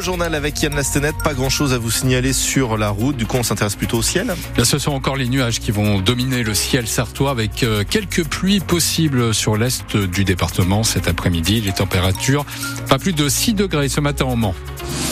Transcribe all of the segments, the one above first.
Le journal avec Yann Lastenette, pas grand chose à vous signaler sur la route, du coup on s'intéresse plutôt au ciel. Là, ce sont encore les nuages qui vont dominer le ciel sartois avec quelques pluies possibles sur l'est du département cet après-midi. Les températures, pas plus de 6 degrés ce matin au Mans.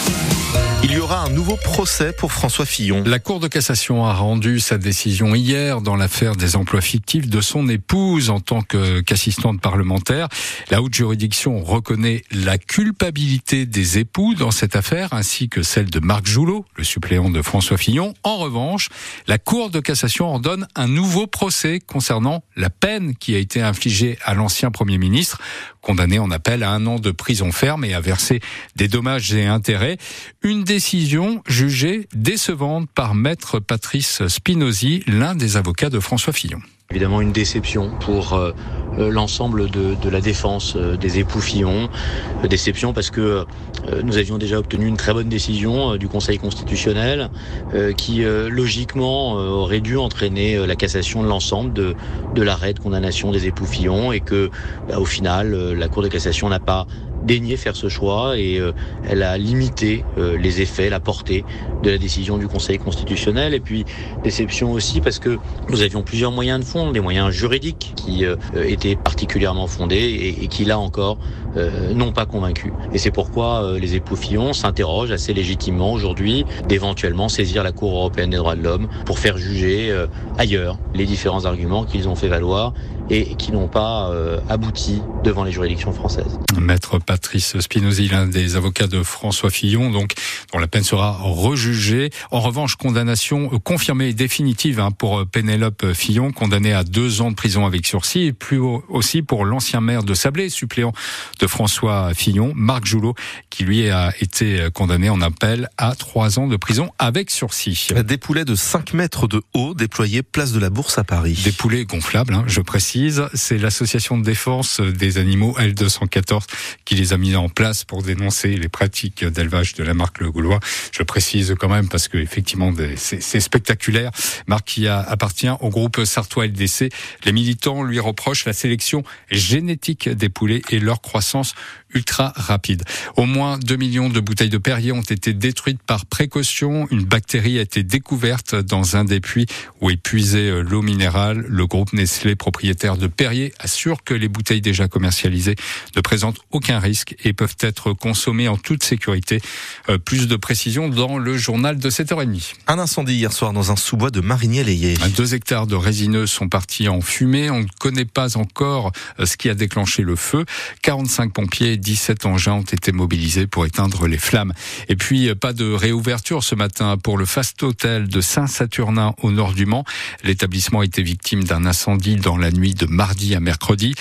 Il y aura un nouveau procès pour François Fillon. La Cour de cassation a rendu sa décision hier dans l'affaire des emplois fictifs de son épouse en tant qu'assistante parlementaire. La haute juridiction reconnaît la culpabilité des époux dans cette affaire ainsi que celle de Marc Joulot, le suppléant de François Fillon. En revanche, la Cour de cassation ordonne un nouveau procès concernant la peine qui a été infligée à l'ancien Premier ministre, condamné en appel à 1 an de prison ferme et à verser des dommages et intérêts. Une décision jugée décevante par maître Patrice Spinozzi, l'un des avocats de François Fillon. Évidemment une déception pour l'ensemble de la défense des époux Fillon. Déception parce que nous avions déjà obtenu une très bonne décision du Conseil constitutionnel qui logiquement aurait dû entraîner la cassation de l'ensemble de l'arrêt de condamnation des époux Fillon et que au final la Cour de cassation n'a pas daigné faire ce choix et elle a limité les effets, la portée de la décision du Conseil constitutionnel. Et puis déception aussi parce que nous avions plusieurs moyens de fond, des moyens juridiques qui étaient particulièrement fondés et qui là encore n'ont pas convaincu. Et c'est pourquoi les époux Fillon s'interrogent assez légitimement aujourd'hui d'éventuellement saisir la Cour européenne des droits de l'homme pour faire juger ailleurs les différents arguments qu'ils ont fait valoir et qui n'ont pas abouti devant les juridictions françaises. Maître Patrice Spinozzi, l'un des avocats de François Fillon, donc dont la peine sera rejugée. En revanche, condamnation confirmée et définitive pour Pénélope Fillon, condamnée à 2 ans de prison avec sursis, et plus aussi pour l'ancien maire de Sablé, suppléant de François Fillon, Marc Joulot, qui lui a été condamné en appel à 3 ans de prison avec sursis. Des poulets de 5 mètres de haut déployés place de la Bourse à Paris. Des poulets gonflables, je précise. C'est l'association de défense des animaux L214 qui les a mis en place pour dénoncer les pratiques d'élevage de la marque Le Gaulois. Je précise quand même parce que effectivement c'est spectaculaire. Marque qui appartient au groupe sartois LDC. Les militants lui reprochent la sélection génétique des poulets et leur croissance ultra rapide. Au moins 2 millions de bouteilles de Perrier ont été détruites par précaution. Une bactérie a été découverte dans un des puits où est puisée l'eau minérale. Le groupe Nestlé, propriétaire de Perrier, assure que les bouteilles déjà commercialisées ne présentent aucun risque et peuvent être consommées en toute sécurité. Plus de précisions dans le journal de 7h30. Un incendie hier soir dans un sous-bois de Marigny-l'Ayé. 2 hectares de résineuses sont partis en fumée. On ne connaît pas encore ce qui a déclenché le feu. 45 pompiers, 17 engins ont été mobilisés pour éteindre les flammes. Et puis, pas de réouverture ce matin pour le Fast Hotel de Saint-Saturnin au nord du Mans. L'établissement a été victime d'un incendie dans la nuit de mardi à mercredi.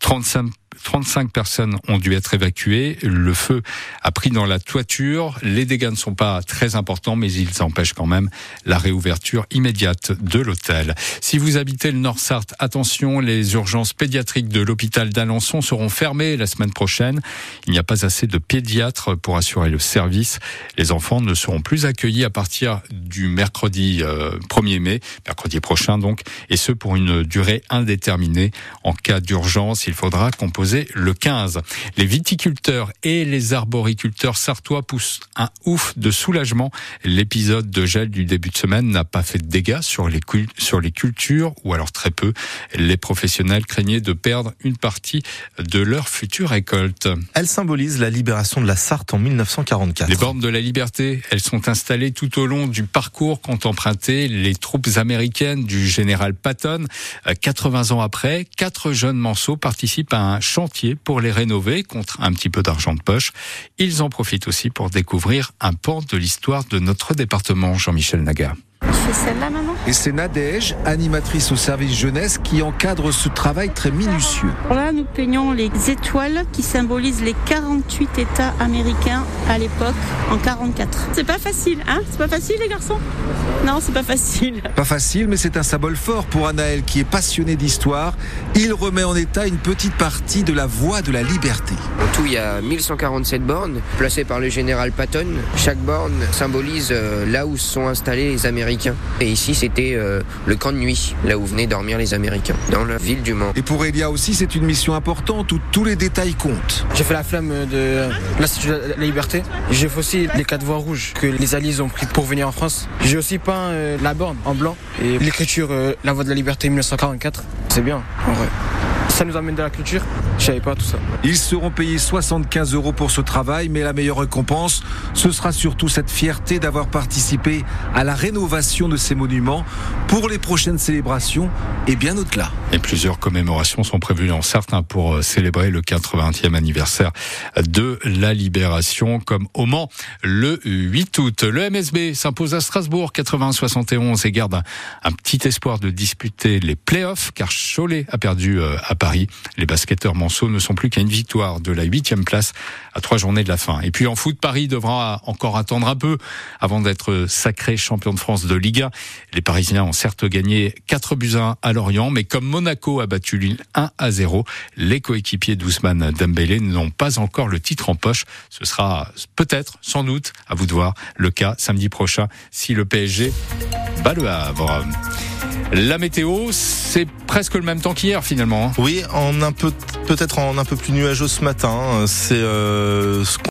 35 personnes ont dû être évacuées. Le feu a pris dans la toiture. Les dégâts ne sont pas très importants, mais ils empêchent quand même la réouverture immédiate de l'hôtel. Si vous habitez le Nord-Sarthe, attention, les urgences pédiatriques de l'hôpital d'Alençon seront fermées la semaine prochaine. Il n'y a pas assez de pédiatres pour assurer le service. Les enfants ne seront plus accueillis à partir du mercredi 1er mai, mercredi prochain donc, et ce pour une durée indéterminée. En cas d'urgence, il faudra composer le 15. Les viticulteurs et les arboriculteurs sartois poussent un ouf de soulagement. L'épisode de gel du début de semaine n'a pas fait de dégâts sur les cultures, ou alors très peu. Les professionnels craignaient de perdre une partie de leur future récolte. Elle symbolise la libération de la Sarthe en 1944. Les bornes de la liberté, elles sont installées tout au long du parcours qu'ont emprunté les troupes américaines du général Patton. 80 ans après, 4 jeunes manceaux participent à un chantier pour les rénover contre un petit peu d'argent de poche. Ils en profitent aussi pour découvrir un pan de l'histoire de notre département. Jean-Michel Naga. Je fais celle-là maintenant. Et c'est Nadège, animatrice au service jeunesse, qui encadre ce travail très minutieux. Là, nous peignons les étoiles qui symbolisent les 48 États américains à l'époque, en 44. C'est pas facile, C'est pas facile, les garçons? Non, c'est pas facile. Pas facile, mais c'est un symbole fort pour Anaël, qui est passionné d'histoire. Il remet en état une petite partie de la voie de la liberté. En tout, il y a 1147 bornes placées par le général Patton. Chaque borne symbolise là où sont installés les Américains Américains. Et ici, c'était le camp de nuit, là où venaient dormir les Américains, dans la ville du Mans. Et pour Elia aussi, c'est une mission importante où tous les détails comptent. J'ai fait la flamme de l'Institut de la Liberté. J'ai fait aussi les 4 voies rouges que les Alliés ont pris pour venir en France. J'ai aussi peint la borne en blanc et l'écriture La Voie de la Liberté 1944. C'est bien, en vrai. Ça nous amène de la culture, je savais pas tout ça. Ils seront payés 75 € pour ce travail, mais la meilleure récompense, ce sera surtout cette fierté d'avoir participé à la rénovation de ces monuments pour les prochaines célébrations et bien au-delà. Et plusieurs commémorations sont prévues dans certains pour célébrer le 80e anniversaire de la Libération, comme au Mans le 8 août. Le MSB s'impose à Strasbourg 80-71 et garde un petit espoir de disputer les playoffs, car Cholet a perdu à Paris. Les basketteurs manceaux ne sont plus qu'à une victoire de la 8e place à 3 journées de la fin. Et puis en foot, Paris devra encore attendre un peu avant d'être sacré champion de France de Liga. Les Parisiens ont certes gagné 4-1 à Lorient, mais comme Monaco a battu Lille 1-0, les coéquipiers d'Ousmane Dembélé n'ont pas encore le titre en poche. Ce sera peut-être, sans doute, à vous de voir, le cas samedi prochain si le PSG bat le Havre. La météo, c'est presque le même temps qu'hier finalement. Oui, peut-être en un peu plus nuageux ce matin. C'est